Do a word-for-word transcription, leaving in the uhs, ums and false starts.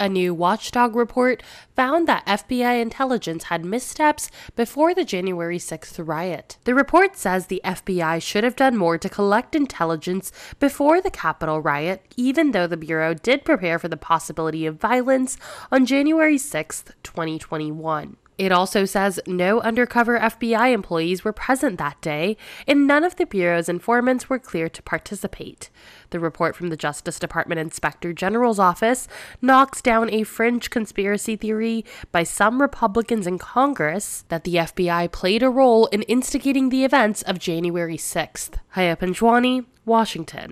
A new watchdog report found that F B I intelligence had missteps before the January sixth riot. The report says the F B I should have done more to collect intelligence before the Capitol riot, even though the Bureau did prepare for the possibility of violence on January sixth, twenty twenty-one. It also says no undercover F B I employees were present that day, and none of the Bureau's informants were cleared to participate. The report from the Justice Department Inspector General's office knocks down a fringe conspiracy theory by some Republicans in Congress that the F B I played a role in instigating the events of January sixth. Haya Panjwani, Washington.